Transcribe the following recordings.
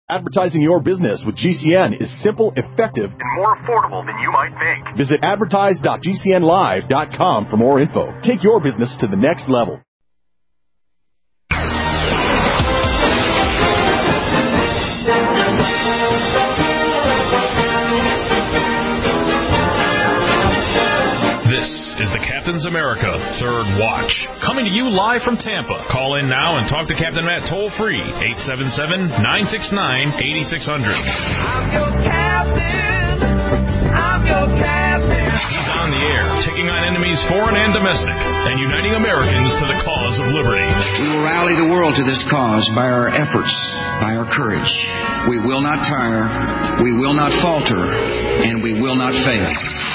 Advertising your business with GCN is simple, effective, and more affordable than you might think. Visit advertise.gcnlive.com for more info. Take your business to the next level. This is the Captain's America Third Watch, coming to you live from Tampa. Call in now and talk to Captain Matt toll-free, 877-969-8600. I'm your captain. I'm your captain. He's on the air, taking on enemies foreign and domestic, and uniting Americans to the cause of liberty. We will rally the world to this cause by our efforts, by our courage. We will not tire, we will not falter, and we will not fail.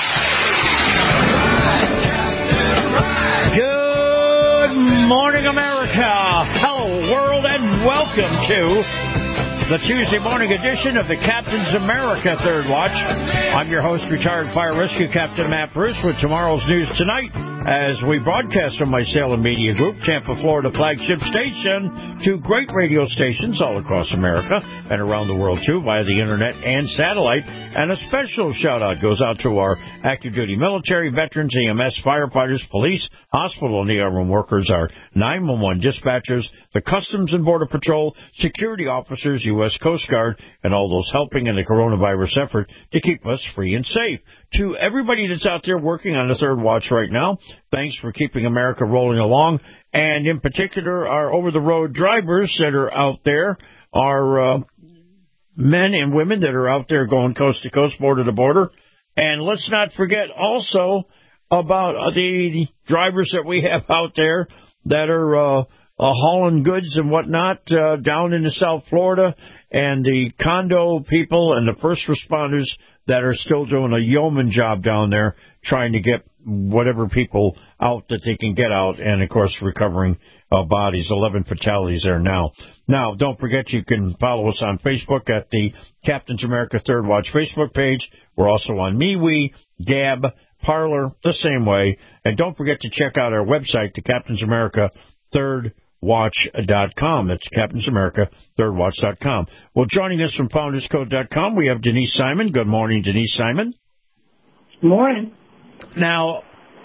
Good morning, America. Hello, world, and welcome to the Tuesday morning edition of the Captain's America Third Watch. I'm your host, retired fire rescue captain Matt Bruce, with tomorrow's news tonight as we broadcast from my Salem Media Group, Tampa, Florida flagship station, to great radio stations all across America and around the world, too, via the internet and satellite. And a special shout-out goes out to our active duty military, veterans, EMS, firefighters, police, hospital and ER room workers, our 911 dispatchers, the Customs and Border Patrol, security officers, U.S. Coast Guard, and all those helping in the coronavirus effort to keep us free and safe. To everybody that's out there working on the Third Watch right now, thanks for keeping America rolling along, and in particular our over-the-road drivers that are out there, our men and women that are out there going coast to coast, border to border. And let's not forget also about the drivers that we have out there that are hauling goods and whatnot down into South Florida, and the condo people and the first responders that are still doing a yeoman job down there trying to get whatever people out that they can get out, and, of course, recovering bodies. 11 fatalities there now. Now, don't forget you can follow us on Facebook at the Captain's America Third Watch Facebook page. We're also on MeWe, Gab, Parler, the same way. And don't forget to check out our website, the Captain's America Thirdwatch.com. That's Captain's America Thirdwatch.com. Well, joining us from FoundersCode.com, we have Denise Simon. Good morning, Denise Simon. Good morning. Now,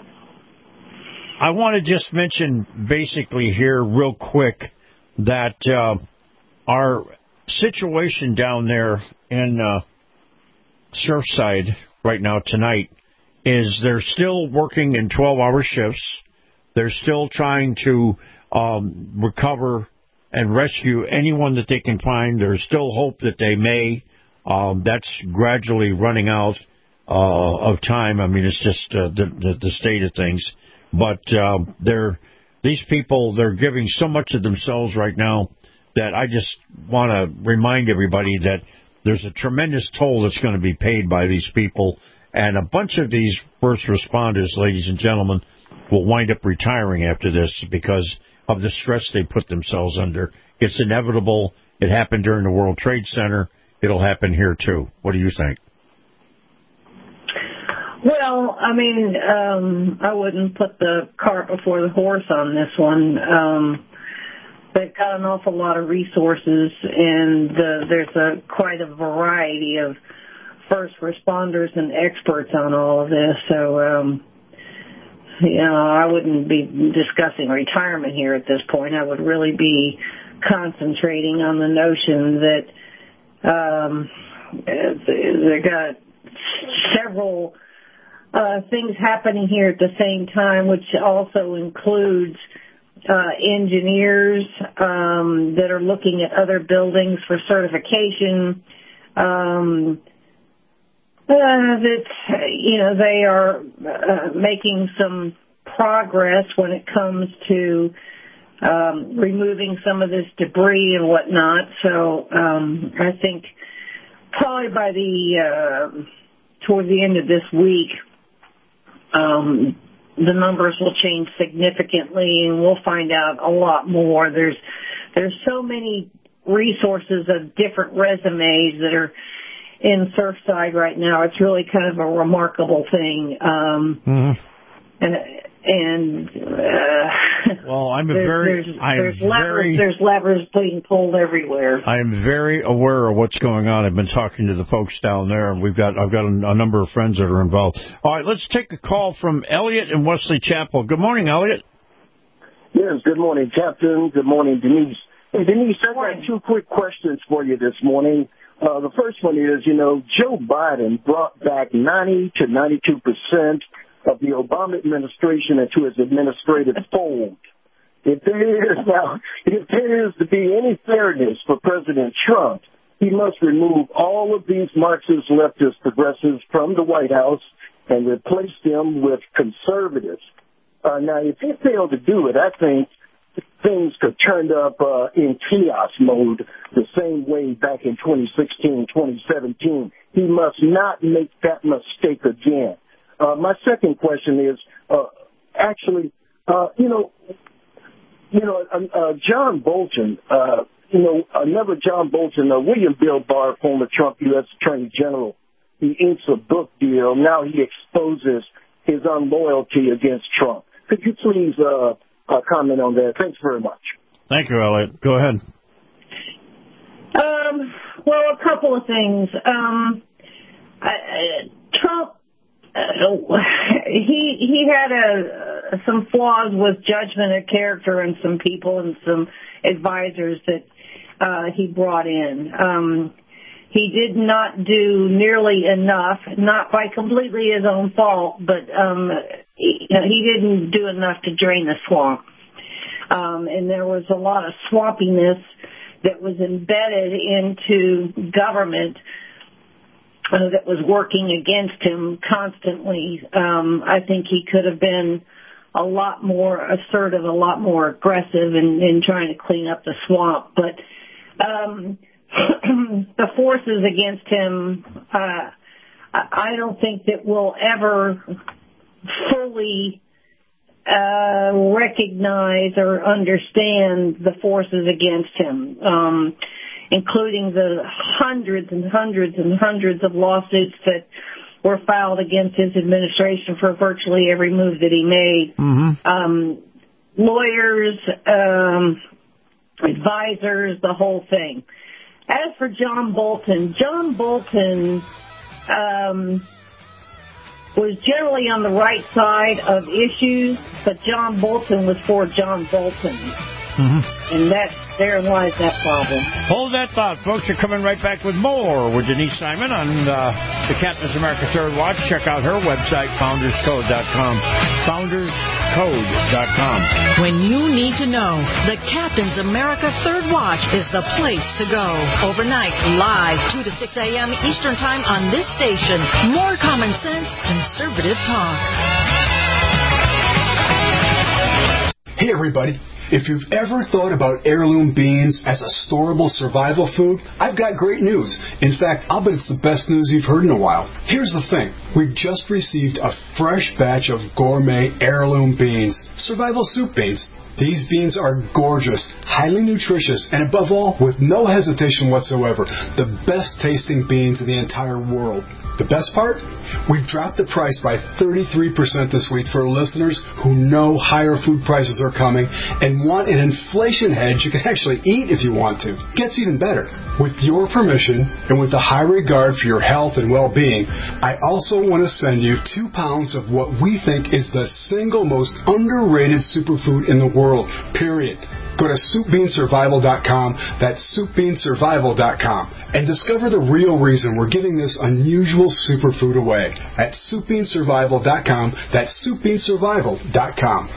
I want to just mention basically here real quick that our situation down there in Surfside right now tonight is they're still working in 12-hour shifts. They're still trying to recover and rescue anyone that they can find. There's still hope that they may. That's gradually running out of time. I mean, it's just the state of things. But these people, they're giving so much of themselves right now that I just want to remind everybody that there's a tremendous toll that's going to be paid by these people. And a bunch of these first responders, ladies and gentlemen, will wind up retiring after this because of the stress they put themselves under. It's inevitable. It happened during the World Trade Center. It'll happen here, too. What do you think? Well, I mean, I wouldn't put the cart before the horse on this one. They've got an awful lot of resources, and there's quite a variety of first responders and experts on all of this. So, I wouldn't be discussing retirement here at this point. I would really be concentrating on the notion that they got several things happening here at the same time, which also includes engineers that are looking at other buildings for certification. They are making some progress when it comes to removing some of this debris and whatnot. So I think probably by toward the end of this week, the numbers will change significantly, and we'll find out a lot more. There's so many resources of different resumes that are in Surfside right now. It's really kind of a remarkable thing. And And well, there's levers being pulled everywhere. I am very aware of what's going on. I've been talking to the folks down there, and I've got a number of friends that are involved. All right, let's take a call from Elliot in Wesley Chapel. Good morning, Elliot. Yes, good morning, Captain. Good morning, Denise. Hey, Denise, I got two quick questions for you this morning. The first one is, Joe Biden brought back 90 to 92% of the Obama administration into his administrative fold. If there is to be any fairness for President Trump, he must remove all of these Marxist leftist progressives from the White House and replace them with conservatives. Now, if he failed to do it, I think things could turn up in chaos mode the same way back in 2016, 2017. He must not make that mistake again. My second question is, John Bolton, another John Bolton, William Bill Barr, former Trump U.S. Attorney General, he inks a book deal. Now he exposes his unloyalty against Trump. Could you please comment on that? Thanks very much. Thank you, Elliot. Go ahead. Well, a couple of things. Trump, he had some flaws with judgment of character and some people and some advisors that he brought in. He did not do nearly enough, not by completely his own fault, but he didn't do enough to drain the swamp. And there was a lot of swampiness that was embedded into government that was working against him constantly. I think he could have been a lot more assertive, a lot more aggressive in trying to clean up the swamp. But the forces against him, I don't think that we'll ever fully recognize or understand the forces against him, including the hundreds and hundreds and hundreds of lawsuits that were filed against his administration for virtually every move that he made. Mm-hmm. Lawyers, advisors, the whole thing. As for John Bolton was generally on the right side of issues, but John Bolton was for John Bolton. Mm-hmm. And therein lies that problem. Hold that thought, folks. You're coming right back with more with Denise Simon on the Captain's America Third Watch. Check out her website, founderscode.com. Founderscode.com. When you need to know, the Captain's America Third Watch is the place to go. Overnight, live, 2 to 6 a.m. Eastern Time on this station. More common sense, conservative talk. Hey, everybody. If you've ever thought about heirloom beans as a storable survival food, I've got great news. In fact, I'll bet it's the best news you've heard in a while. Here's the thing. We've just received a fresh batch of gourmet heirloom beans, survival soup beans. These beans are gorgeous, highly nutritious, and above all, with no hesitation whatsoever, the best tasting beans in the entire world. The best part? We've dropped the price by 33% this week for listeners who know higher food prices are coming and want an inflation hedge you can actually eat if you want to. Gets even better. With your permission and with a high regard for your health and well-being, I also want to send you 2 pounds of what we think is the single most underrated superfood in the world, period. Go to SoupBeanSurvival.com, that's SoupBeanSurvival.com, and discover the real reason we're giving this unusual superfood away at SoupBeanSurvival.com, that's SoupBeanSurvival.com.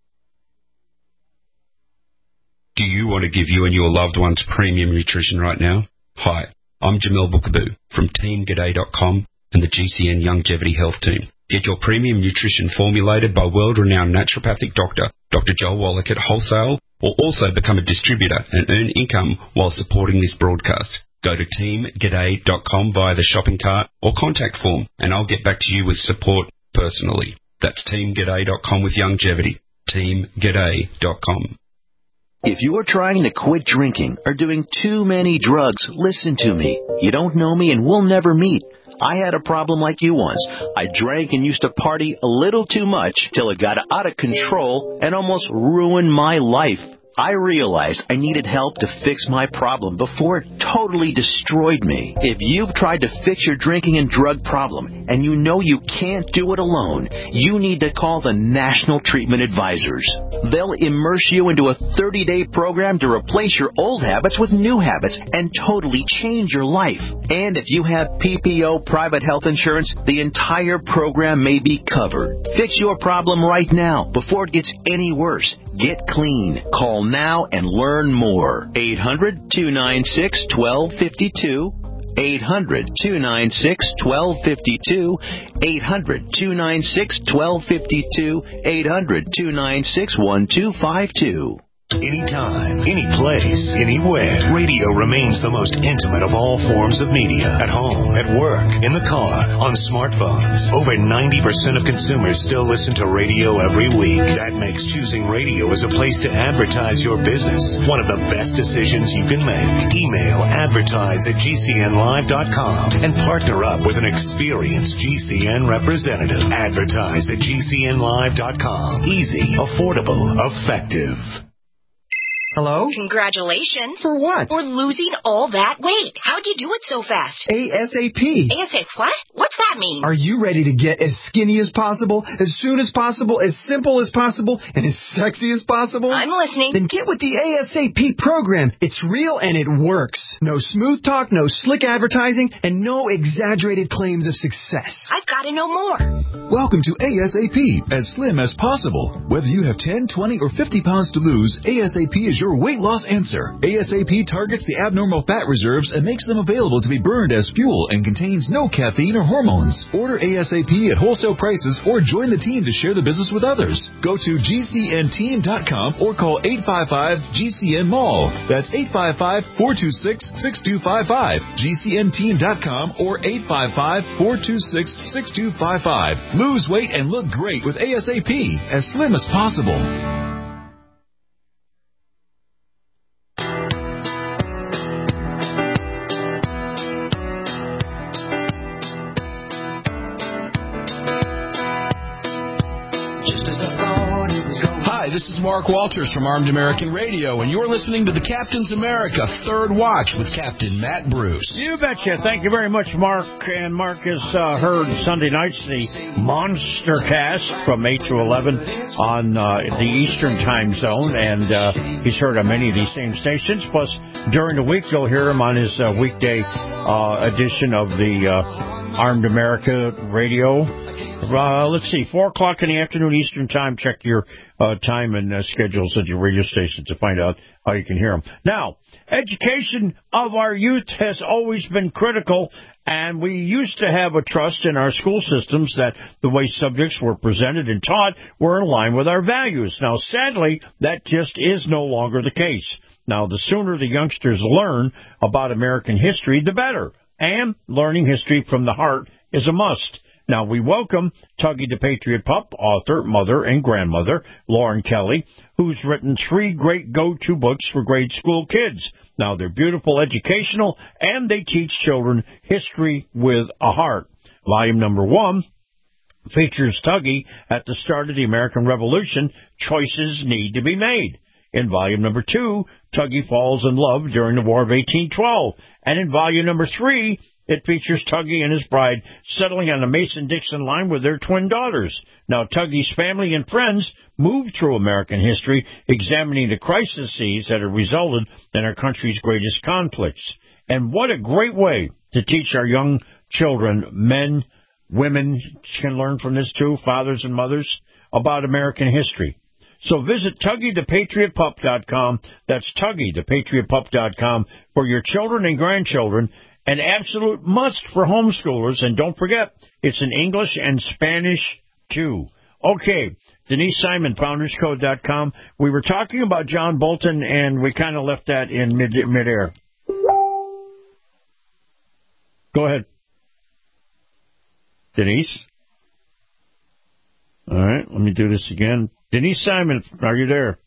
Do you want to give you and your loved ones premium nutrition right now? Hi, I'm Jamel Bookaboo from TeamGaday.com and the GCN Longevity Health Team. Get your premium nutrition formulated by world-renowned naturopathic doctor, Dr. Joel Wallach at Wholesale, or also become a distributor and earn income while supporting this broadcast. Go to teamgaday.com via the shopping cart or contact form, and I'll get back to you with support personally. That's teamgaday.com with longevity. teamgaday.com. If you are trying to quit drinking or doing too many drugs, listen to me. You don't know me and we'll never meet. I had a problem like you once. I drank and used to party a little too much till it got out of control and almost ruined my life. I realized I needed help to fix my problem before it totally destroyed me. If you've tried to fix your drinking and drug problem and you know you can't do it alone, you need to call the National Treatment Advisors. They'll immerse you into a 30-day program to replace your old habits with new habits and totally change your life. And if you have PPO private health insurance, the entire program may be covered. Fix your problem right now before it gets any worse. Get clean. Call now and learn more. 800-296-1252. 800-296-1252. 800-296-1252. 800-296-1252. Anytime, any place, anywhere. Radio remains the most intimate of all forms of media. At home, at work, in the car, on smartphones. Over 90% of consumers still listen to radio every week. That makes choosing radio as a place to advertise your business one of the best decisions you can make. Email advertise@gcnlive.com and partner up with an experienced GCN representative. Advertise@gcnlive.com. Easy, affordable, effective. Hello? Congratulations. For what? For losing all that weight. How'd you do it so fast? ASAP. ASAP what? What's that mean? Are you ready to get as skinny as possible, as soon as possible, as simple as possible, and as sexy as possible? I'm listening. Then get with the ASAP program. It's real and it works. No smooth talk, no slick advertising, and no exaggerated claims of success. I've got to know more. Welcome to ASAP, as slim as possible. Whether you have 10, 20, or 50 pounds to lose, ASAP is your weight loss answer. ASAP targets the abnormal fat reserves and makes them available to be burned as fuel and contains no caffeine or hormones. Order ASAP at wholesale prices or join the team to share the business with others. Go to GCNteam.com or call 855-GCN-MALL. That's 855-426-6255. GCNteam.com or 855-426-6255. Lose weight and look great with ASAP, as slim as possible. Hi, this is Mark Walters from Armed American Radio, and you're listening to the Captain's America Third Watch with Captain Matt Bruce. You betcha. Thank you very much, Mark. And Mark is heard Sunday nights, the Monster Cast from 8 to 11 on the Eastern Time Zone, and he's heard on many of these same stations. Plus, during the week, you'll hear him on his weekday edition of the Armed America Radio. Let's see, 4 o'clock in the afternoon Eastern Time. Check your time and schedules at your radio station to find out how you can hear them. Now, education of our youth has always been critical, and we used to have a trust in our school systems that the way subjects were presented and taught were in line with our values. Now, sadly, that just is no longer the case. Now, the sooner the youngsters learn about American history, the better. And learning history from the heart is a must. Now, we welcome Tuggy the Patriot Pup, author, mother, and grandmother, Lauren Kelly, who's written 3 great go-to books for grade school kids. Now, they're beautiful, educational, and they teach children history with a heart. Volume number 1 features Tuggy at the start of the American Revolution. Choices need to be made. In volume number 2, Tuggy falls in love during the War of 1812. And in volume number 3, it features Tuggy and his bride settling on the Mason-Dixon line with their twin daughters. Now, Tuggy's family and friends moved through American history, examining the crises that have resulted in our country's greatest conflicts. And what a great way to teach our young children, men, women can learn from this too, fathers and mothers, about American history. So visit TuggyThePatriotPup.com. That's TuggyThePatriotPup.com for your children and grandchildren. An absolute must for homeschoolers. And don't forget, it's in English and Spanish, too. Okay, Denise Simon, FoundersCode.com. We were talking about John Bolton, and we kind of left that in midair. Go ahead. Denise? All right, let me do this again. Denise Simon, are you there?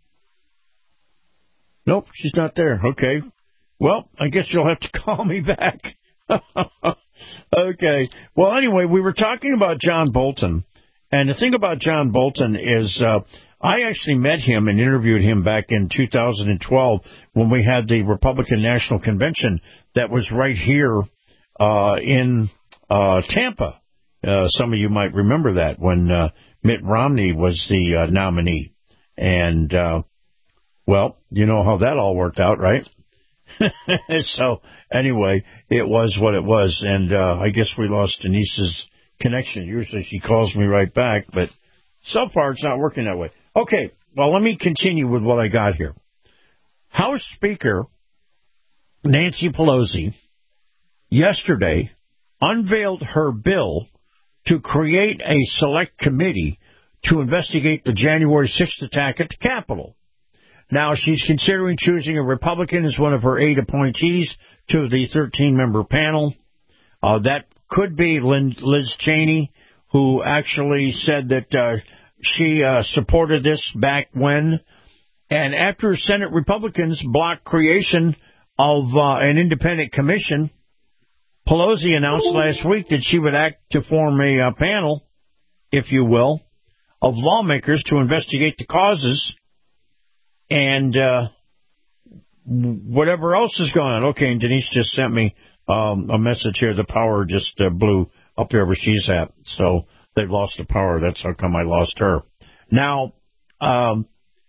Nope, she's not there. Okay. Well, I guess you'll have to call me back. Okay. Well, anyway, we were talking about John Bolton. And the thing about John Bolton is I actually met him and interviewed him back in 2012 when we had the Republican National Convention that was right here in Tampa. Some of you might remember that when Mitt Romney was the nominee. And, well, you know how that all worked out, right? So, anyway, it was what it was. And I guess we lost Denise's connection. Usually she calls me right back, but so far it's not working that way. Okay, well, let me continue with what I got here. House Speaker Nancy Pelosi yesterday unveiled her bill to create a select committee to investigate the January 6th attack at the Capitol. Now, she's considering choosing a Republican as one of her 8 appointees to the 13-member panel. That could be Liz Cheney, who actually said that she supported this back when. And after Senate Republicans blocked creation of an independent commission, Pelosi announced last week that she would act to form a panel, if you will, of lawmakers to investigate the causes and whatever else is going on. Okay, and Denise just sent me a message here. The power just blew up there where she's at. So they've lost the power. That's how come I lost her. Now, the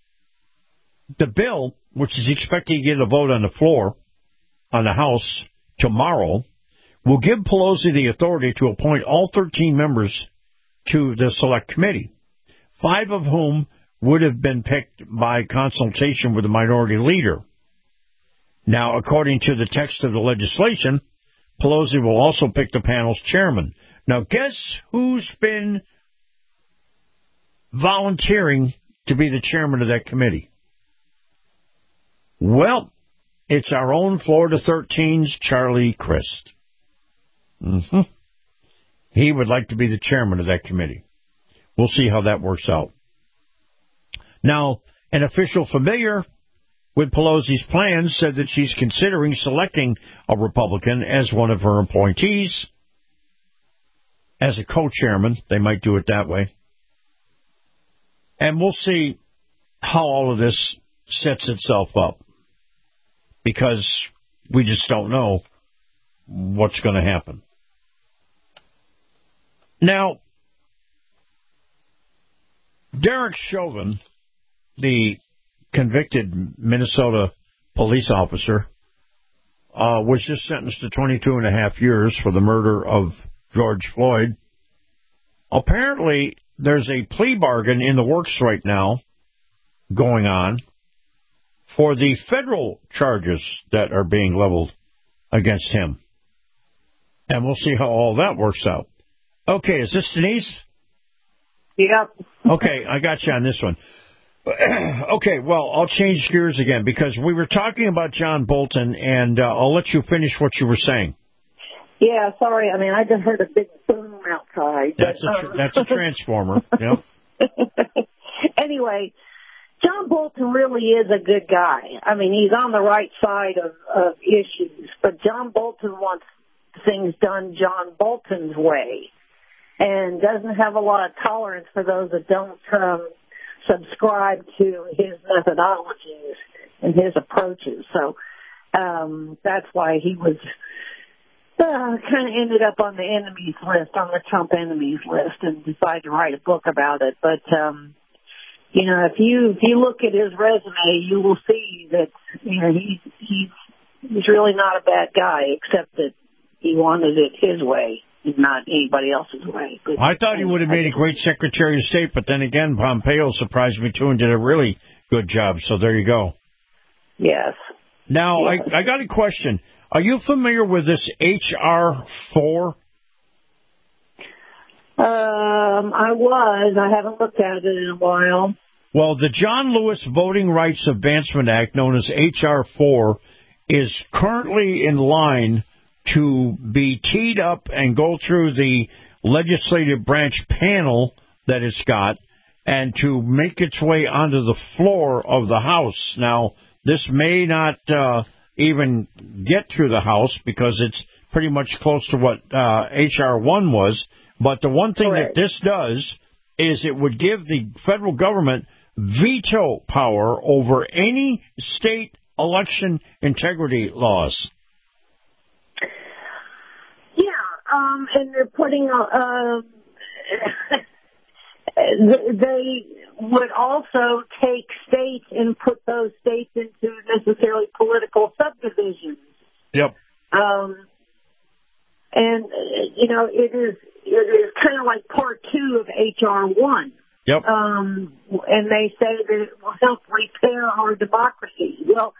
bill, which is expected to get a vote on the floor on the House tomorrow, will give Pelosi the authority to appoint all 13 members to the select committee, 5 of whom would have been picked by consultation with the minority leader. Now, according to the text of the legislation, Pelosi will also pick the panel's chairman. Now, guess who's been volunteering to be the chairman of that committee? Well, it's our own Florida 13's Charlie Crist. He would like to be the chairman of that committee. We'll see how that works out. Now, an official familiar with Pelosi's plans said that she's considering selecting a Republican as one of her appointees. As a co-chairman, they might do it that way. And we'll see how all of this sets itself up, because we just don't know what's going to happen. Now, Derek Chauvin, the convicted Minnesota police officer, was just sentenced to 22 and a half years for the murder of George Floyd. Apparently, there's a plea bargain in the works right now going on for the federal charges that are being leveled against him. And we'll see how all that works out. Okay, is this Denise? Yep. Okay, I got you on this one. Okay, well, I'll change gears again because we were talking about John Bolton, and I'll let you finish what you were saying. Yeah, sorry. I mean, I just heard a big boom outside. That's a transformer. Yep. Anyway, John Bolton really is a good guy. I mean, he's on the right side of issues, but John Bolton wants things done John Bolton's way and doesn't have a lot of tolerance for those that don't subscribe to his methodologies and his approaches. So that's why he was kind of ended up on the enemies list, on the Trump enemies list, and decided to write a book about it. But you know, if you look at his resume, you will see that he's really not a bad guy, except that he wanted it his way, not anybody else's way. But I thought he would have made a great Secretary of State, but then again, Pompeo surprised me too and did a really good job. So there you go. Yes. Now, yes. I got a question. Are you familiar with this H.R. 4? I haven't looked at it in a while. Well, the John Lewis Voting Rights Advancement Act, known as H.R. 4, is currently in line to be teed up and go through the legislative branch panel that it's got and to make its way onto the floor of the House. Now, this may not even get through the House because it's pretty much close to what H.R. 1 was. But the one thing that this does is it would give the federal government veto power over any state election integrity laws. Yeah, and they're putting they would also take states and put those states into necessarily political subdivisions. Yep. And it is kind of like part 2 of H.R. 1. Yep. And they say that it will help repair our democracy. Well,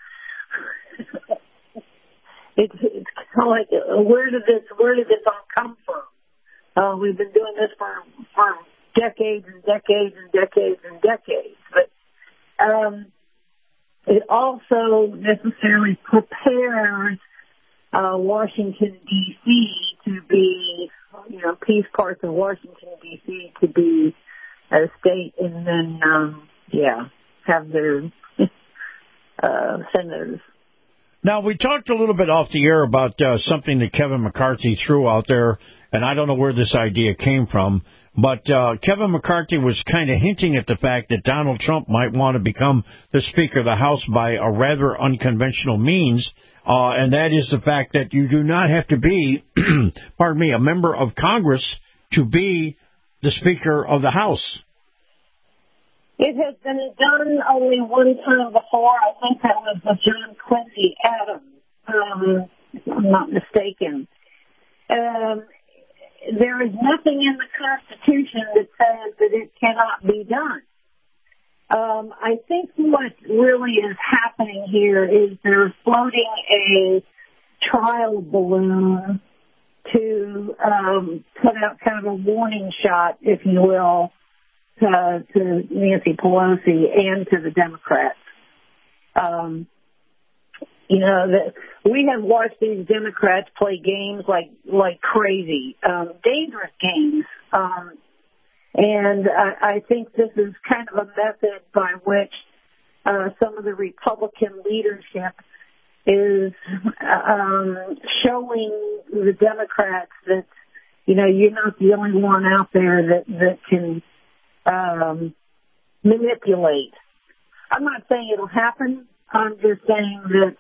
it's kind of like, where did this all come from? We've been doing this for decades and decades and decades and decades. But it also necessarily prepares Washington, D.C. to be, peace parts of Washington, D.C. to be a state, and then, have their senators. Now, we talked a little bit off the air about something that Kevin McCarthy threw out there, and I don't know where this idea came from, but Kevin McCarthy was kind of hinting at the fact that Donald Trump might want to become the Speaker of the House by a rather unconventional means, and that is the fact that you do not have to be, a member of Congress to be the Speaker of the House. It has been done only one time before. I think that was with John Quincy Adams, if I'm not mistaken. There is nothing in the Constitution that says that it cannot be done. I think what really is happening here is they're floating a trial balloon to put out kind of a warning shot, if you will, to Nancy Pelosi and to the Democrats. We have watched these Democrats play games like crazy, dangerous games. And I think this is kind of a method by which some of the Republican leadership is showing the Democrats that, you're not the only one out there that can manipulate. I'm not saying it'll happen. I'm just saying that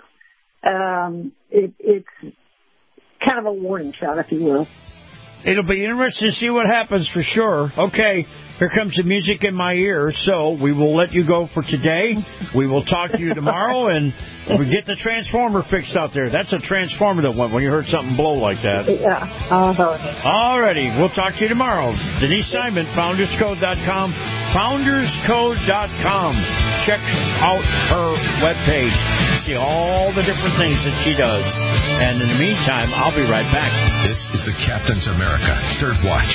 it's kind of a warning shot, if you will. It'll be interesting to see what happens for sure. Okay, here comes the music in my ear, so we will let you go for today. We will talk to you tomorrow, and we get the transformer fixed out there. That's a transformer that went when you heard something blow like that. Yeah. All righty, we'll talk to you tomorrow. Denise Simon, FoundersCode.com. FoundersCode.com. Check out her webpage. See all the different things that she does. And in the meantime, I'll be right back. This is the Captain's America Third Watch.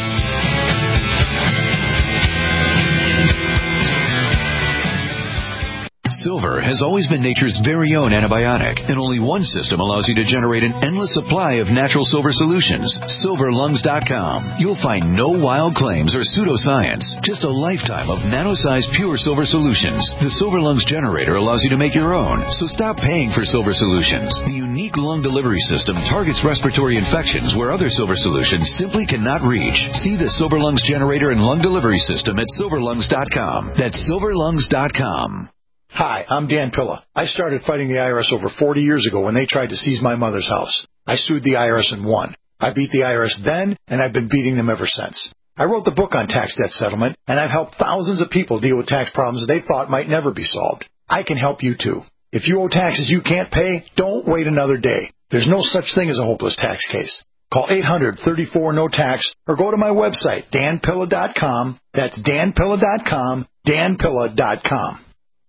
Silver has always been nature's very own antibiotic, and only one system allows you to generate an endless supply of natural silver solutions. SilverLungs.com. You'll find no wild claims or pseudoscience, just a lifetime of nano-sized pure silver solutions. The Silver Lungs generator allows you to make your own, so stop paying for silver solutions. The unique lung delivery system targets respiratory infections where other silver solutions simply cannot reach. See the Silver Lungs generator and lung delivery system at SilverLungs.com. That's SilverLungs.com. Hi, I'm Dan Pilla. I started fighting the IRS over 40 years ago when they tried to seize my mother's house. I sued the IRS and won. I beat the IRS then, and I've been beating them ever since. I wrote the book on tax debt settlement, and I've helped thousands of people deal with tax problems they thought might never be solved. I can help you too. If you owe taxes you can't pay, don't wait another day. There's no such thing as a hopeless tax case. Call 800-34-NO-TAX or go to my website, danpilla.com. That's danpilla.com, danpilla.com.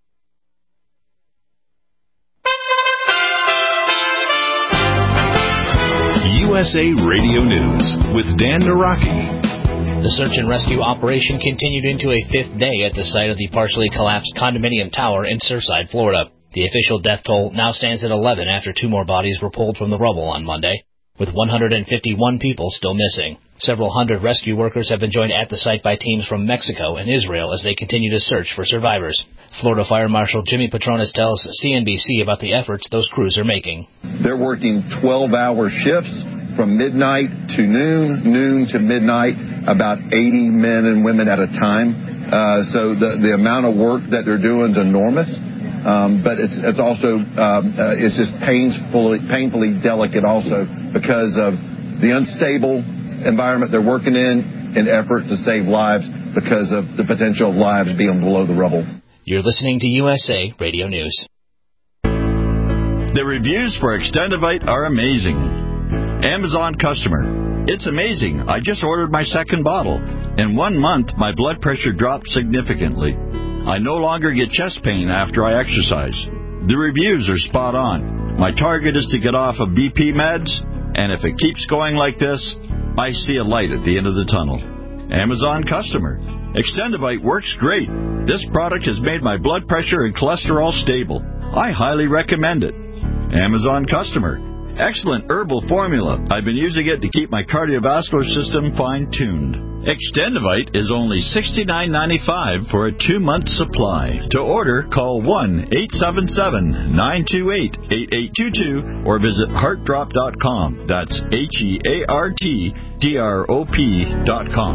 USA Radio News with Dan Naraki. The search and rescue operation continued into a fifth day at the site of the partially collapsed condominium tower in Surfside, Florida. The official death toll now stands at 11 after two more bodies were pulled from the rubble on Monday, with 151 people still missing. Several hundred rescue workers have been joined at the site by teams from Mexico and Israel as they continue to search for survivors. Florida Fire Marshal Jimmy Patronis tells CNBC about the efforts those crews are making. They're working 12-hour shifts from midnight to noon to midnight, about 80 men and women at a time. So the amount of work that they're doing is enormous. But it's also it's just painfully delicate also because of the unstable environment they're working in effort to save lives because of the potential of lives being below the rubble. You're listening to USA Radio News. The reviews for Extendivite are amazing. Amazon customer. It's amazing. I just ordered my second bottle. In 1 month, my blood pressure dropped significantly. I no longer get chest pain after I exercise. The reviews are spot on. My target is to get off of BP meds, and if it keeps going like this, I see a light at the end of the tunnel. Amazon customer. Extendivite works great. This product has made my blood pressure and cholesterol stable. I highly recommend it. Amazon customer. Excellent herbal formula. I've been using it to keep my cardiovascular system fine-tuned. Extendivite is only $69.95 for a 2-month supply. To order, call 1-877-928-8822 or visit heartdrop.com. That's HEARTDROP.com.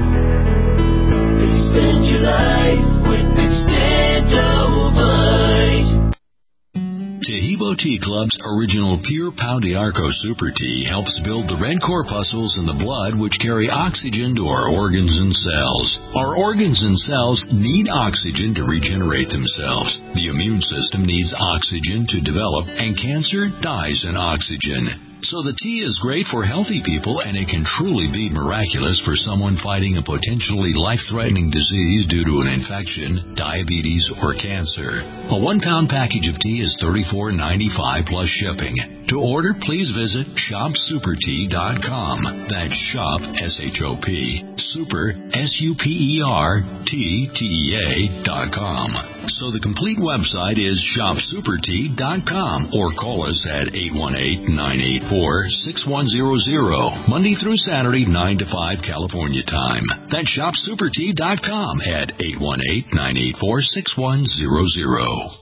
Extend your life with Extendivite. Tahibo Tea Club's original Pure Pau d'Arco Super Tea helps build the red corpuscles in the blood which carry oxygen to our organs and cells. Our organs and cells need oxygen to regenerate themselves. The immune system needs oxygen to develop, and cancer dies in oxygen. So the tea is great for healthy people, and it can truly be miraculous for someone fighting a potentially life-threatening disease due to an infection, diabetes, or cancer. A 1-pound package of tea is $34.95 plus shipping. To order, please visit shopsupertea.com. That's shop, S-H-O-P, super, S-U-P-E-R-T-T-E-A.com. So the complete website is shopsupertea.com or call us at 818-984-6100, Monday through Saturday, 9 to 5 California time. That's shopsupertea.com at 818-984-6100.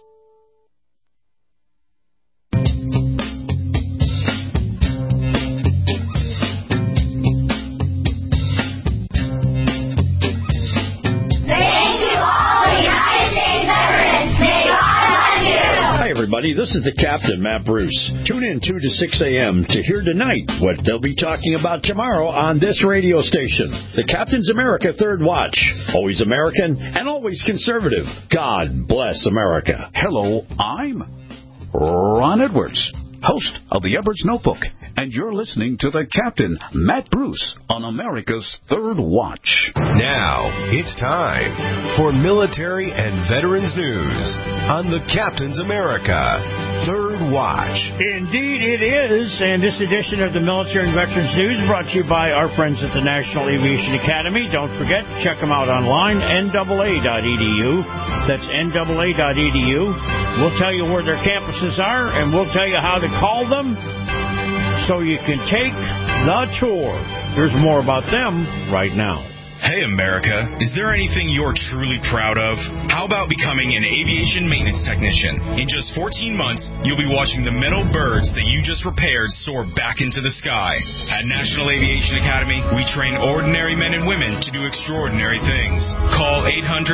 Everybody, this is the Captain, Matt Bruce. Tune in 2 to 6 a.m. to hear tonight what they'll be talking about tomorrow on this radio station. The Captain's America Third Watch. Always American and always conservative. God bless America. Hello, I'm Ron Edwards, host of the Edwards Notebook, and you're listening to the Captain, Matt Bruce, on America's Third Watch. Now, it's time for military and veterans news on the Captain's America Third Watch. Indeed it is, and this edition of the Military and Veterans News brought to you by our friends at the National Aviation Academy. Don't forget, check them out online, NAA.edu. That's NAA.edu. We'll tell you where their campuses are, and we'll tell you how to call them so you can take the tour. Here's more about them right now. Hey, America, is there anything you're truly proud of? How about becoming an aviation maintenance technician? In just 14 months, you'll be watching the metal birds that you just repaired soar back into the sky. At National Aviation Academy, we train ordinary men and women to do extraordinary things. Call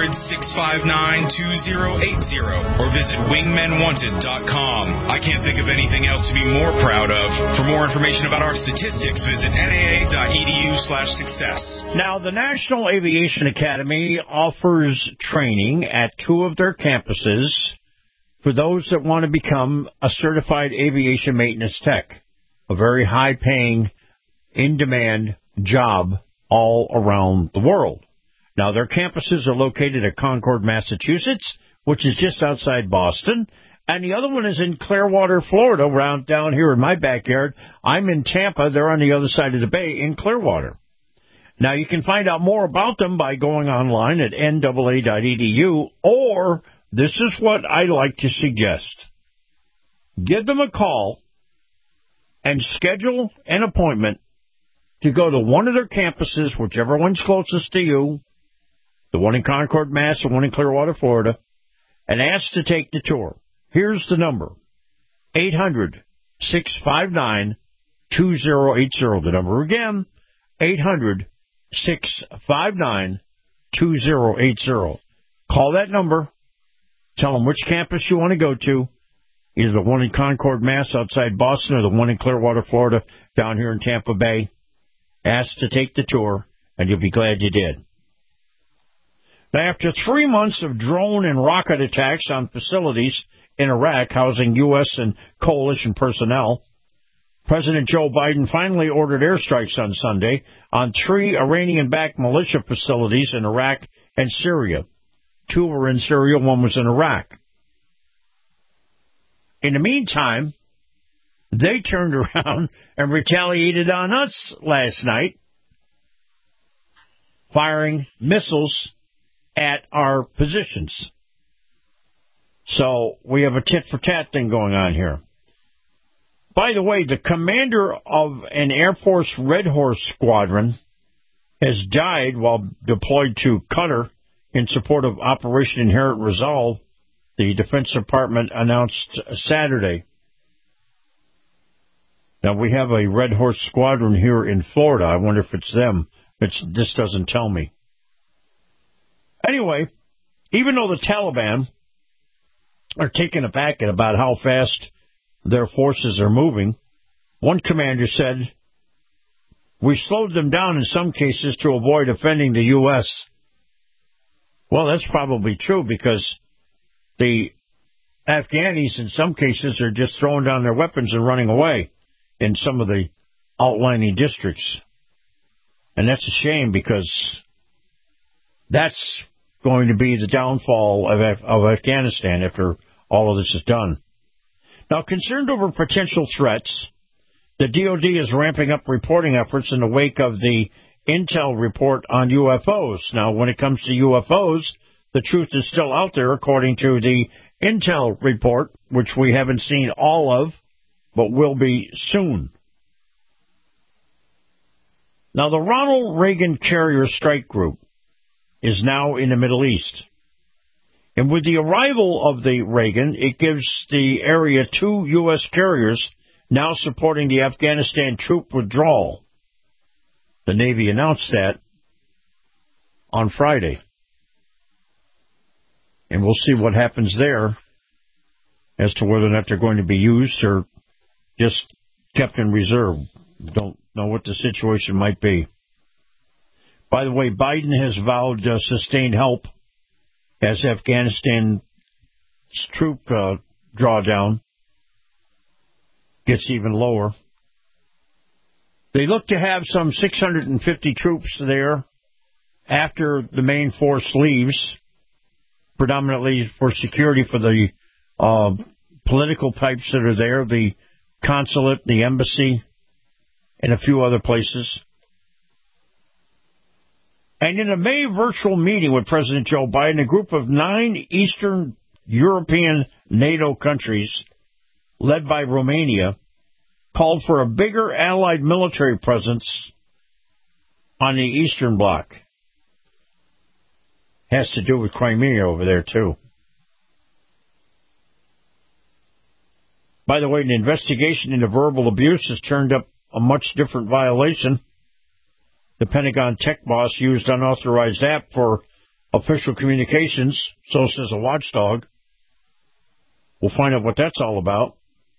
800-659-2080 or visit wingmenwanted.com. I can't think of anything else to be more proud of. For more information about our statistics, visit naa.edu/success. Now, the National Aviation Academy offers training at 2 of their campuses for those that want to become a certified aviation maintenance tech, a very high-paying, in-demand job all around the world. Now, their campuses are located at Concord, Massachusetts, which is just outside Boston, and the other one is in Clearwater, Florida, around down here in my backyard. I'm in Tampa. They're on the other side of the bay in Clearwater. Now, you can find out more about them by going online at NAA.edu, or this is what I like to suggest. Give them a call and schedule an appointment to go to one of their campuses, whichever one's closest to you, the one in Concord, Mass., the one in Clearwater, Florida, and ask to take the tour. Here's the number, 800-659-2080. The number again, 800-659-2080. Call that number. Tell them which campus you want to go to, either the one in Concord, Mass. outside Boston or the one in Clearwater, Florida down here in Tampa Bay. Ask to take the tour, and you'll be glad you did. Now, after 3 months of drone and rocket attacks on facilities in Iraq housing U.S. and coalition personnel, President Joe Biden finally ordered airstrikes on Sunday on 3 Iranian-backed militia facilities in Iraq and Syria. 2 were in Syria, 1 was in Iraq. In the meantime, they turned around and retaliated on us last night, firing missiles at our positions. So we have a tit-for-tat thing going on here. By the way, the commander of an Air Force Red Horse squadron has died while deployed to Qatar in support of Operation Inherent Resolve, the Defense Department announced Saturday. Now, we have a Red Horse squadron here in Florida. I wonder if it's them. This doesn't tell me. Anyway, even though the Taliban are taken aback about how fast their forces are moving, one commander said, "We slowed them down in some cases to avoid offending the U.S." Well, that's probably true because the Afghanis in some cases are just throwing down their weapons and running away in some of the outlying districts. And that's a shame because that's going to be the downfall of Afghanistan after all of this is done. Now, concerned over potential threats, the DoD is ramping up reporting efforts in the wake of the Intel report on UFOs. Now, when it comes to UFOs, the truth is still out there, according to the Intel report, which we haven't seen all of, but will be soon. Now, the Ronald Reagan Carrier Strike Group is now in the Middle East. And with the arrival of the Reagan, it gives the area 2 U.S. carriers now supporting the Afghanistan troop withdrawal. The Navy announced that on Friday. And we'll see what happens there as to whether or not they're going to be used or just kept in reserve. Don't know what the situation might be. By the way, Biden has vowed sustained help as Afghanistan's troop drawdown gets even lower. They look to have some 650 troops there after the main force leaves, predominantly for security for the political types that are there, the consulate, the embassy, and a few other places. And in a May virtual meeting with President Joe Biden, a group of 9 Eastern European NATO countries, led by Romania, called for a bigger Allied military presence on the Eastern Bloc. Has to do with Crimea over there, too. By the way, an investigation into verbal abuse has turned up a much different violation. The Pentagon tech boss used unauthorized app for official communications, so says a watchdog. We'll find out what that's all about.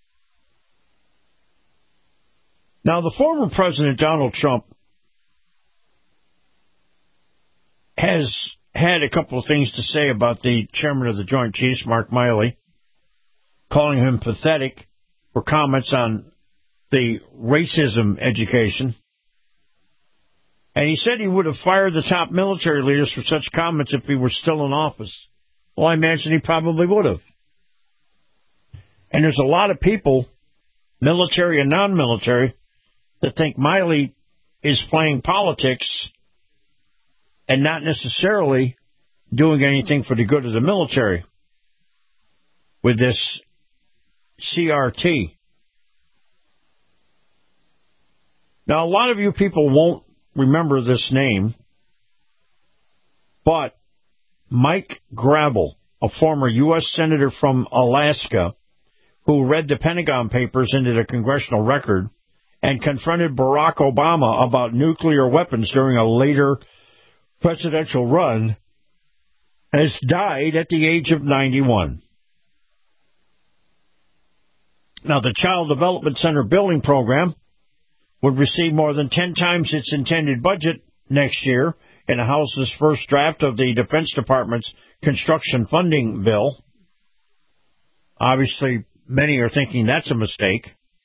Now, the former President Donald Trump has had a couple of things to say about the chairman of the Joint Chiefs, Mark Milley, calling him pathetic for comments on the racism education. And he said he would have fired the top military leaders for such comments if he were still in office. Well, I imagine he probably would have. And there's a lot of people, military and non-military, that think Milley is playing politics and not necessarily doing anything for the good of the military with this CRT. Now, a lot of you people won't remember this name, but Mike Gravel, a former U.S. Senator from Alaska, who read the Pentagon Papers into the congressional record and confronted Barack Obama about nuclear weapons during a later presidential run, has died at the age of 91. Now, the Child Development Center building program would receive more than 10 times its intended budget next year in the House's first draft of the Defense Department's construction funding bill. Obviously, many are thinking that's a mistake.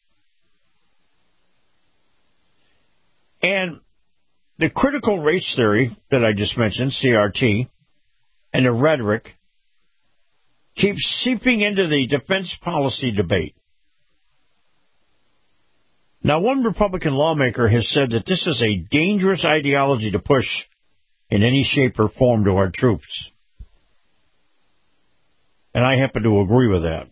And the critical race theory that I just mentioned, CRT, and the rhetoric keeps seeping into the defense policy debate. Now, one Republican lawmaker has said that this is a dangerous ideology to push in any shape or form to our troops. And I happen to agree with that.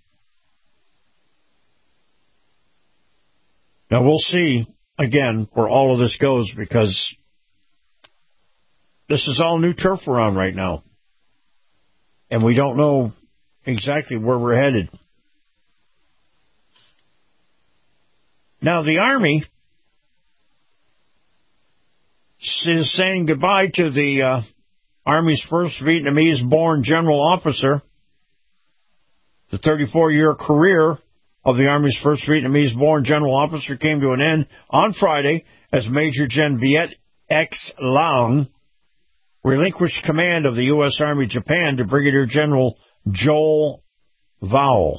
Now, we'll see, again, where all of this goes, because this is all new turf we're on right now. And we don't know exactly where we're headed. Now, the Army is saying goodbye to the Army's first Vietnamese-born general officer. The 34-year career of the Army's first Vietnamese-born general officer came to an end on Friday as Major Gen Viet X Long relinquished command of the U.S. Army Japan to Brigadier General Joel Vowell.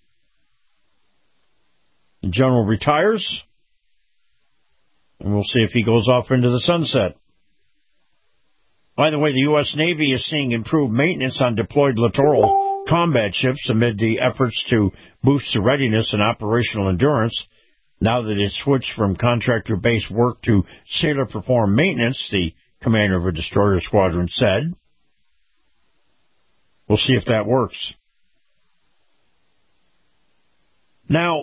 The general retires, and we'll see if he goes off into the sunset. By the way, the U.S. Navy is seeing improved maintenance on deployed littoral combat ships amid the efforts to boost the readiness and operational endurance. Now that it's switched from contractor-based work to sailor-performed maintenance, the commander of a destroyer squadron said. We'll see if that works. Now,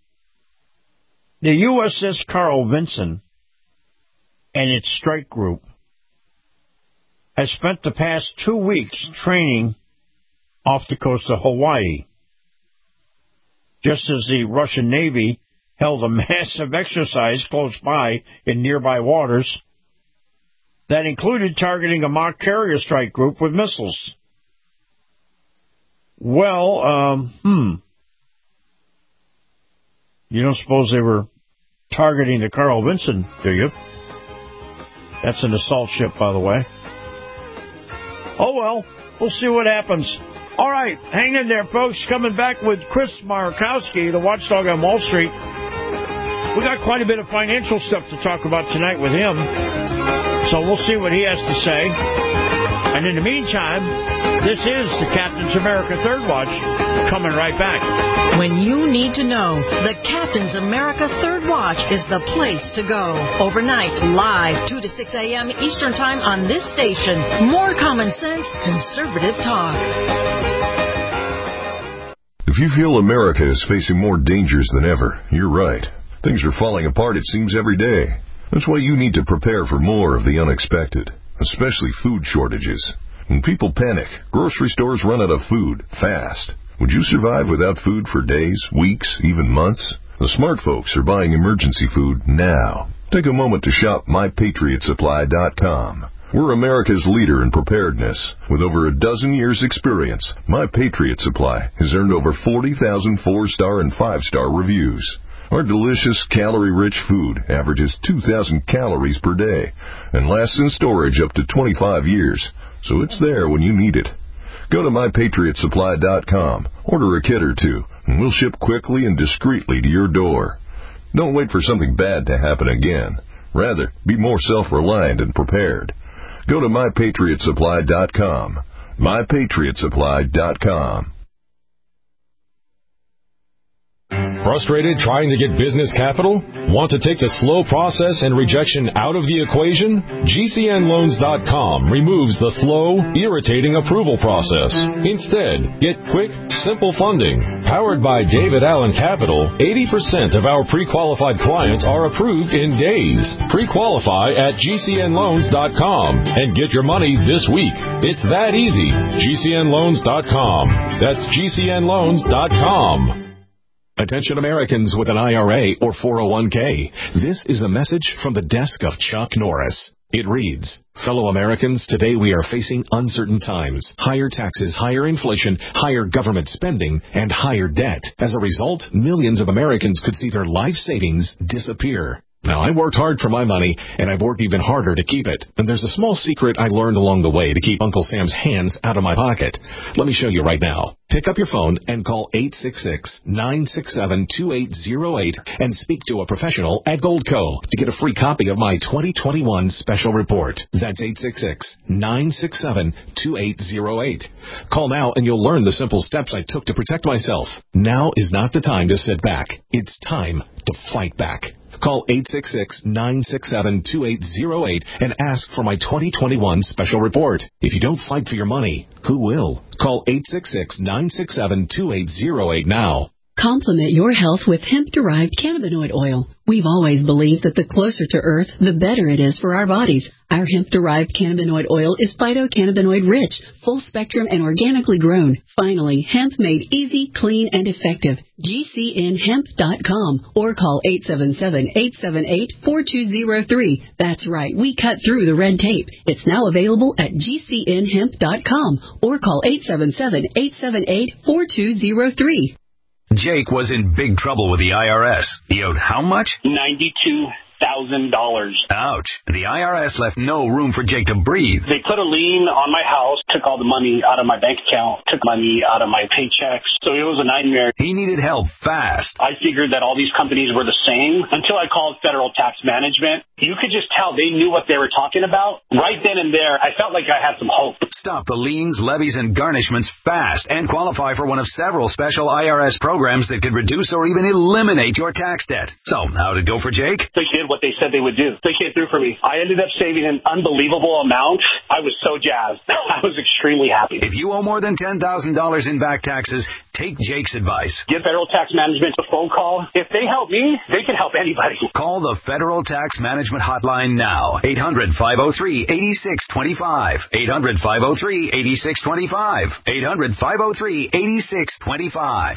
the USS Carl Vinson and its strike group has spent the past 2 weeks training off the coast of Hawaii, just as the Russian Navy held a massive exercise close by in nearby waters that included targeting a mock carrier strike group with missiles. Well, you don't suppose they were targeting the Carl Vinson, do you? That's an assault ship, by the way. Oh, well, we'll see what happens. All right, hang in there, folks. Coming back with Chris Markowski, the watchdog on Wall Street. We got quite a bit of financial stuff to talk about tonight with him, so we'll see what he has to say. And in the meantime, this is the Captain's America Third Watch, coming right back. When you need to know, the Captain's America Third Watch is the place to go. Overnight, live, 2 to 6 a.m. Eastern Time on this station. More common sense, conservative talk. If you feel America is facing more dangers than ever, you're right. Things are falling apart, it seems, every day. That's why you need to prepare for more of the unexpected, especially food shortages. When people panic, grocery stores run out of food fast. Would you survive without food for days, weeks, even months? The smart folks are buying emergency food now. Take a moment to shop MyPatriotSupply.com. We're America's leader in preparedness. With over a dozen years' experience, My Patriot Supply has earned over 40,000 4-star and 5-star reviews. Our delicious, calorie-rich food averages 2,000 calories per day and lasts in storage up to 25 years, so it's there when you need it. Go to MyPatriotSupply.com, order a kit or two, and we'll ship quickly and discreetly to your door. Don't wait for something bad to happen again. Rather, be more self-reliant and prepared. Go to MyPatriotSupply.com. MyPatriotSupply.com. Frustrated trying to get business capital? Want to take the slow process and rejection out of the equation? GCNLoans.com removes the slow, irritating approval process. Instead, get quick, simple funding. Powered by David Allen Capital, 80% of our pre-qualified clients are approved in days. Pre-qualify at GCNLoans.com and get your money this week. It's that easy. GCNLoans.com. That's GCNLoans.com. Attention Americans with an IRA or 401k. This is a message from the desk of Chuck Norris. It reads, fellow Americans, today we are facing uncertain times. Higher taxes, higher inflation, higher government spending, and higher debt. As a result, millions of Americans could see their life savings disappear. Now, I worked hard for my money, and I've worked even harder to keep it. And there's a small secret I learned along the way to keep Uncle Sam's hands out of my pocket. Let me show you right now. Pick up your phone and call 866-967-2808 and speak to a professional at Goldco to get a free copy of my 2021 special report. That's 866-967-2808. Call now and you'll learn the simple steps I took to protect myself. Now is not the time to sit back. It's time to fight back. Call 866-967-2808 and ask for my 2021 special report. If you don't fight for your money, who will? Call 866-967-2808 now. Complement your health with hemp-derived cannabinoid oil. We've always believed that the closer to Earth, the better it is for our bodies. Our hemp-derived cannabinoid oil is phytocannabinoid-rich, full-spectrum, and organically grown. Finally, hemp made easy, clean, and effective. GCNHemp.com or call 877-878-4203. That's right, we cut through the red tape. It's now available at GCNHemp.com or call 877-878-4203. Jake was in big trouble with the IRS. He owed how much? $92,000. Ouch. The IRS left no room for Jake to breathe. They put a lien on my house, took all the money out of my bank account, took money out of my paychecks. So it was a nightmare. He needed help fast. I figured that all these companies were the same until I called Federal Tax Management. You could just tell they knew what they were talking about. Right then and there, I felt like I had some hope. Stop the liens, levies, and garnishments fast and qualify for one of several special IRS programs that could reduce or even eliminate your tax debt. So, how'd it go for Jake? They did what they said they would do. They came through for me. I ended up saving an unbelievable amount. I was so jazzed. I was extremely happy. If you owe more than $10,000 in back taxes, take Jake's advice. Give Federal Tax Management a phone call. If they help me, they can help anybody. Call the Federal Tax Management Hotline now. 800-503-8625. 800-503-8625. 800-503-8625.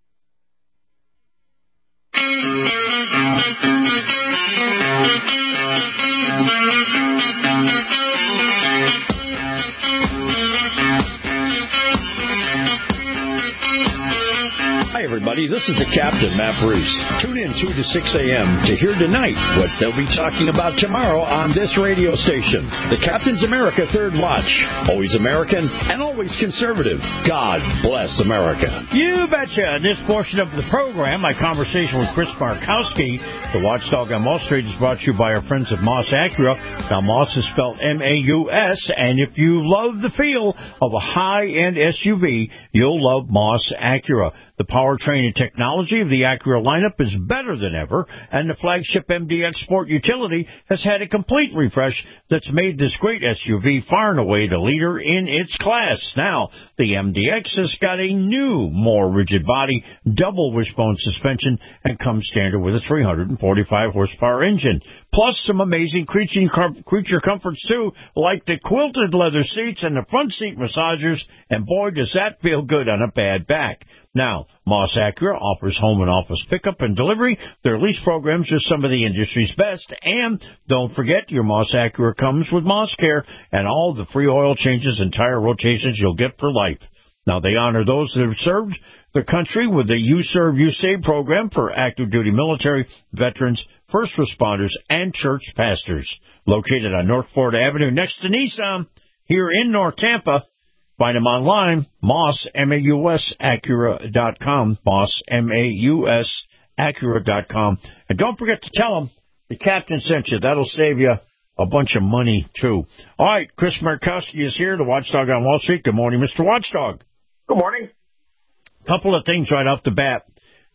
Hi, everybody. This is the Captain, Matt Bruce. Tune in 2 to 6 a.m. to hear tonight what they'll be talking about tomorrow on this radio station. The Captain's America Third Watch. Always American and always conservative. God bless America. You betcha. In this portion of the program, my conversation with Chris Markowski, the watchdog on Wall Street, is brought to you by our friends at Moss Acura. Now, Moss is spelled M-A-U-S, and if you love the feel of a high-end SUV, you'll love Moss Acura. The powertrain and technology of the Acura lineup is better than ever, and the flagship MDX Sport utility has had a complete refresh that's made this great SUV far and away the leader in its class. Now, the MDX has got a new, more rigid body, double wishbone suspension, and comes standard with a 345-horsepower engine. Plus, some amazing creature comforts, too, like the quilted leather seats and the front seat massagers, and boy, does that feel good on a bad back. Now, Moss Acura offers home and office pickup and delivery. Their lease programs are some of the industry's best. And don't forget, your Moss Acura comes with Moss Care and all the free oil changes and tire rotations you'll get for life. Now, they honor those that have served the country with the You Serve, You Save program for active duty military, veterans, first responders, and church pastors. Located on North Florida Avenue next to Nissan here in North Tampa. Find them online, Moss, M-A-U-S, Acura.com, Moss, M-A-U-S, Acura.com. And don't forget to tell them the Captain sent you. That'll save you a bunch of money, too. All right, Chris Markowski is here, the Watchdog on Wall Street. Good morning, Mr. Watchdog. Good morning. Couple of things right off the bat.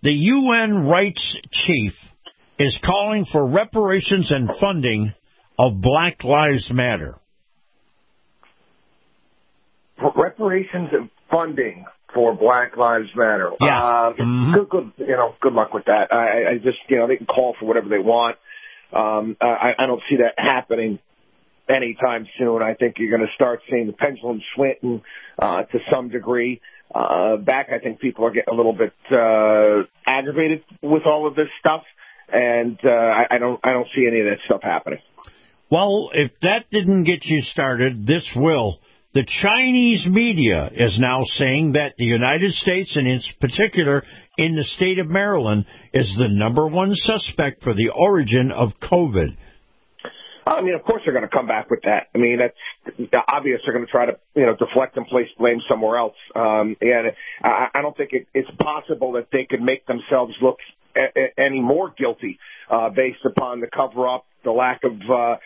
the UN rights chief is calling for reparations and funding of Black Lives Matter. Reparations and funding for Black Lives Matter. Yeah. Good luck with that. I just, they can call for whatever they want. I don't see that happening anytime soon. I think you're going to start seeing the pendulum swing to some degree. I think people are getting a little bit aggravated with all of this stuff, and I don't see any of that stuff happening. Well, if that didn't get you started, this will. The Chinese media is now saying that the United States, and in particular in the state of Maryland, is the number one suspect for the origin of COVID. I mean, of course they're going to come back with that. I mean, that's obvious. They're going to try to, deflect and place blame somewhere else. And I don't think it's possible that they could make themselves look any more guilty based upon the cover-up, the lack of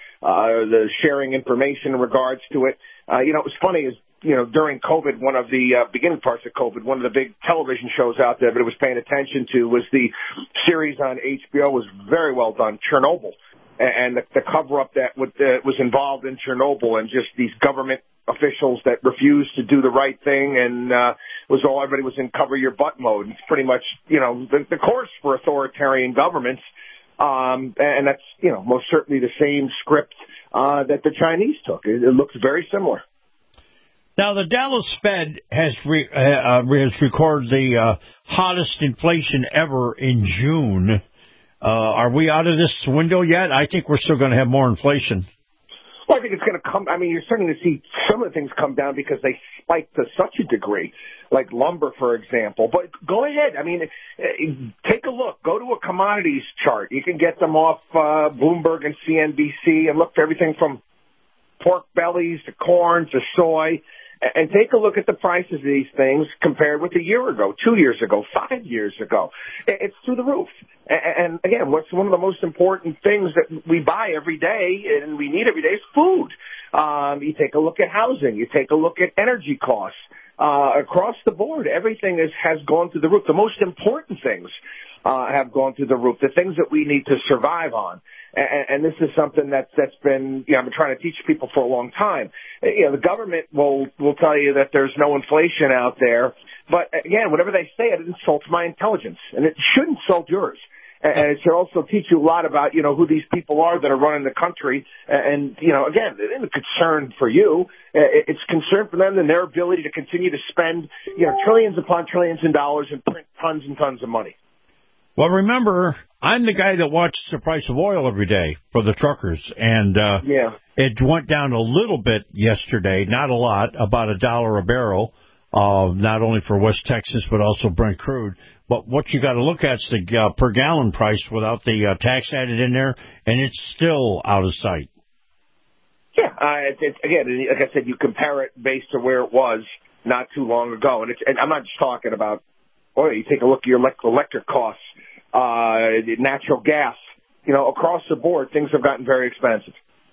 the sharing information in regards to it. What's funny is, during COVID, one of the beginning parts of COVID, one of the big television shows out there that I was paying attention to was the series on HBO. Was very well done, Chernobyl. And the cover-up that was involved in Chernobyl, and just these government officials that refused to do the right thing, and everybody was in cover your butt mode. It's pretty much, the course for authoritarian governments, and that's, most certainly the same script that the Chinese took. It looks very similar. Now, the Dallas Fed has recorded the hottest inflation ever in June. Are we out of this window yet? I think we're still going to have more inflation. Well, I think it's going to come. I mean, you're starting to see some of the things come down because they spiked to such a degree, like lumber, for example. But go ahead. I mean, take a look. Go to a commodities chart. You can get them off Bloomberg and CNBC and look for everything from pork bellies to corn to soy. And take a look at the prices of these things compared with a year ago, 2 years ago, 5 years ago. It's through the roof. And again, what's one of the most important things that we buy every day and we need every day is food. You take a look at housing. You take a look at energy costs. Across the board, everything has gone through the roof. The most important things have gone through the roof, the things that we need to survive on. And this is something that's been, I've been trying to teach people for a long time. The government will tell you that there's no inflation out there. But again, whatever they say, it insults my intelligence, and it should insult yours. And it should also teach you a lot about, who these people are that are running the country. And, again, it isn't a concern for you. It's concern for them and their ability to continue to spend, trillions upon trillions of dollars and print tons and tons of money. Well, remember, I'm the guy that watches the price of oil every day for the truckers, and it went down a little bit yesterday, not a lot, about $1 a barrel, not only for West Texas but also Brent crude. But what you got to look at is the per gallon price without the tax added in there, and it's still out of sight. Yeah, again, like I said, you compare it based to where it was not too long ago, and I'm not just talking about oil. You take a look at your electric costs. Natural gas, across the board, things have gotten very expensive.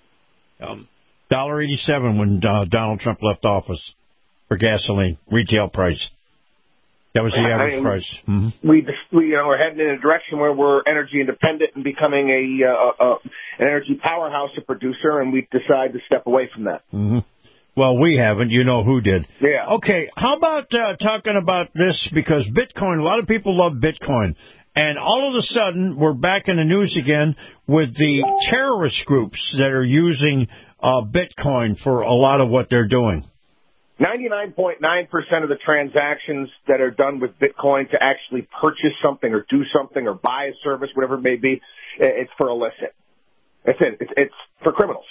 $1.87 when Donald Trump left office for gasoline, retail price. That was the average price. Mm-hmm. We're heading in a direction where we're energy independent and becoming an energy powerhouse, a producer, and we've decided to step away from that. Mm-hmm. Well, we haven't. You know who did. Yeah. Okay, how about talking about this? Because Bitcoin, a lot of people love Bitcoin. And all of a sudden, we're back in the news again with the terrorist groups that are using Bitcoin for a lot of what they're doing. 99.9% of the transactions that are done with Bitcoin to actually purchase something or do something or buy a service, whatever it may be, it's for illicit. That's it. It's for criminals.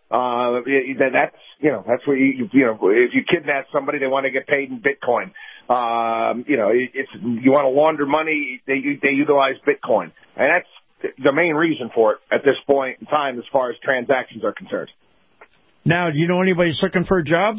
That's where if you kidnap somebody, they want to get paid in Bitcoin. You want to launder money, they utilize Bitcoin. And that's the main reason for it at this point in time as far as transactions are concerned. Now, do you know anybody who's looking for a job?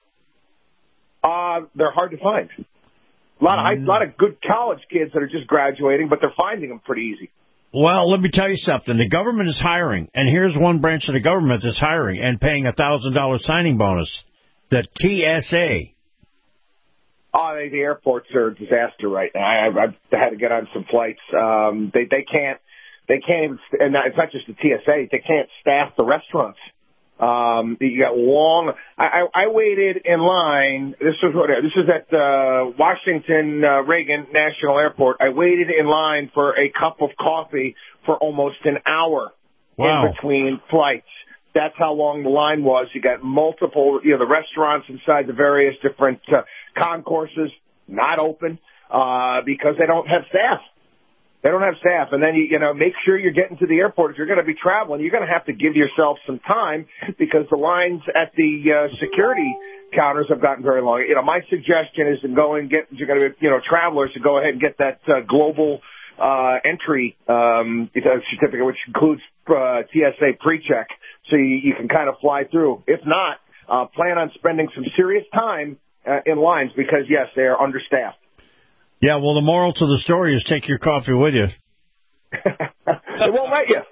They're hard to find. A lot of good college kids that are just graduating, but they're finding them pretty easy. Well, let me tell you something. The government is hiring, and here's one branch of the government that's hiring and paying $1,000 signing bonus, the TSA. Oh, the airports are a disaster right now. I've had to get on some flights. They can't even, and it's not just the TSA, they can't staff the restaurants. You got long, I waited in line, this is at Washington Reagan National Airport. I waited in line for a cup of coffee for almost an hour in between flights. That's how long the line was. You got multiple, the restaurants inside the various different concourses not open because they don't have staff. They don't have staff. And then, make sure you're getting to the airport. If you're going to be traveling, you're going to have to give yourself some time because the lines at the security counters have gotten very long. My suggestion is to go and you're going to travelers to go ahead and get that global entry certificate, which includes TSA PreCheck, so you can kind of fly through. If not, plan on spending some serious time in lines because, yes, they are understaffed. Yeah, well, the moral to the story is take your coffee with you. They won't let you.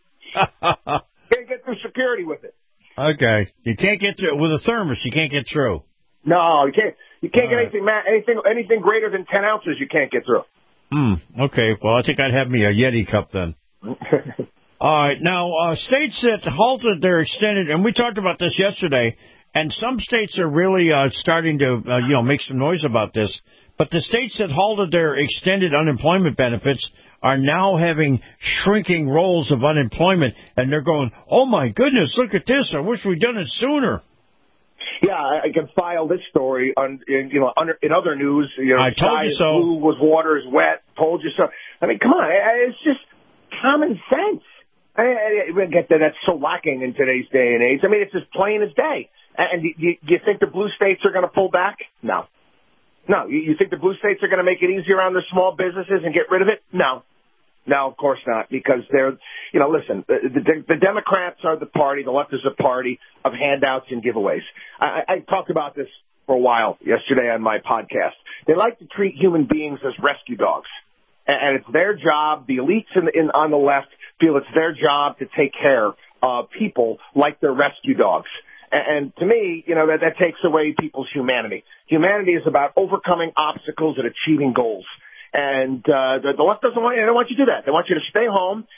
Can't get through security with it. Okay. You can't get through with a thermos. You can't get through. No, you can't. You can't get anything greater than 10 ounces. You can't get through. Okay. Well, I think I'd have me a Yeti cup then. All right. Now, states that halted their extended, and we talked about this yesterday, and some states are really starting to, make some noise about this. But the states that halted their extended unemployment benefits are now having shrinking rolls of unemployment, and they're going, oh, my goodness, look at this. I wish we'd done it sooner. Yeah, I can file this story in other news. I told you so. Blue was water is wet. Told you so. I mean, come on, it's just common sense. I get that that's so lacking in today's day and age. I mean, it's as plain as day. And do you think the blue states are going to pull back? No. No. You think the blue states are going to make it easier on their small businesses and get rid of it? No. No, of course not, because they're, listen, the Democrats are the party, the left is a party of handouts and giveaways. I talked about this for a while yesterday on my podcast. They like to treat human beings as rescue dogs, and it's their job. The elites on the left feel it's their job to take care of people like they're rescue dogs. And to me, that takes away people's humanity. Humanity is about overcoming obstacles and achieving goals. And the left doesn't want you. They don't want you to do that. They want you to stay home.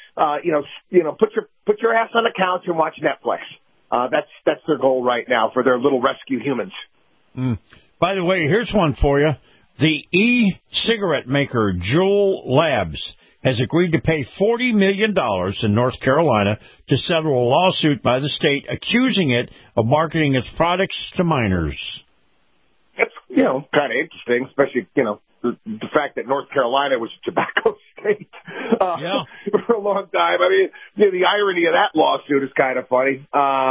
Put your ass on the couch and watch Netflix. That's their goal right now for their little rescue humans. By the way, here's one for you. The e-cigarette maker Juul Labs has agreed to pay $40 million in North Carolina to settle a lawsuit by the state accusing it of marketing its products to minors. That's, kind of interesting, especially, the fact that North Carolina was a tobacco state for a long time. I mean, the irony of that lawsuit is kind of funny.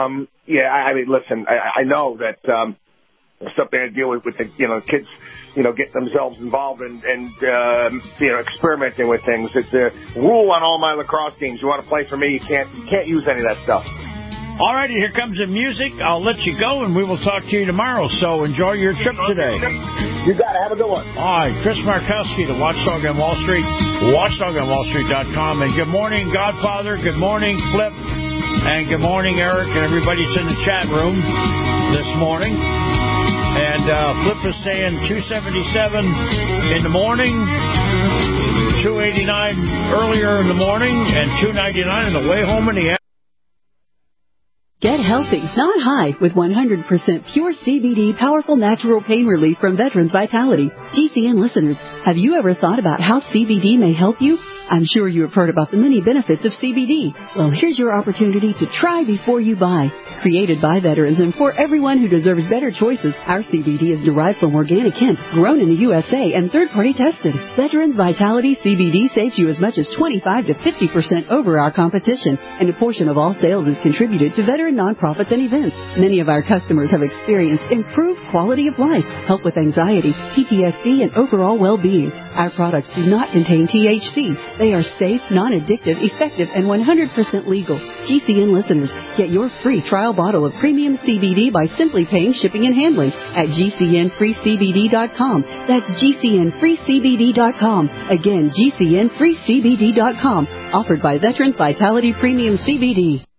Listen, I know that there's something to deal with the, kids, getting themselves involved and experimenting with things. It's a rule on all my lacrosse teams. You want to play for me, you can't use any of that stuff. All righty, here comes the music. I'll let you go, and we will talk to you tomorrow. So enjoy your trip today. You got it. Have a good one. All right, Chris Markowski, the Watchdog on Wall Street, watchdogonwallstreet.com. And good morning, Godfather. Good morning, Flip. And good morning, Eric, and everybody that's in the chat room this morning. And Flip is saying 277 in the morning, 289 earlier in the morning, and 299 on the way home in the afternoon. Get healthy, not high, with 100% pure CBD powerful natural pain relief from Veterans Vitality. GCN listeners, have you ever thought about how CBD may help you? I'm sure you have heard about the many benefits of CBD. Well, here's your opportunity to try before you buy. Created by veterans and for everyone who deserves better choices, our CBD is derived from organic hemp, grown in the USA, and third-party tested. Veterans Vitality CBD saves you as much as 25 to 50% over our competition, and a portion of all sales is contributed to veteran nonprofits and events. Many of our customers have experienced improved quality of life, help with anxiety, PTSD, and overall well-being. Our products do not contain THC. They are safe, non-addictive, effective, and 100% legal. GCN listeners, get your free trial bottle of premium CBD by simply paying shipping and handling at GCNFreeCBD.com. That's GCNFreeCBD.com. Again, GCNFreeCBD.com. Offered by Veterans Vitality Premium CBD.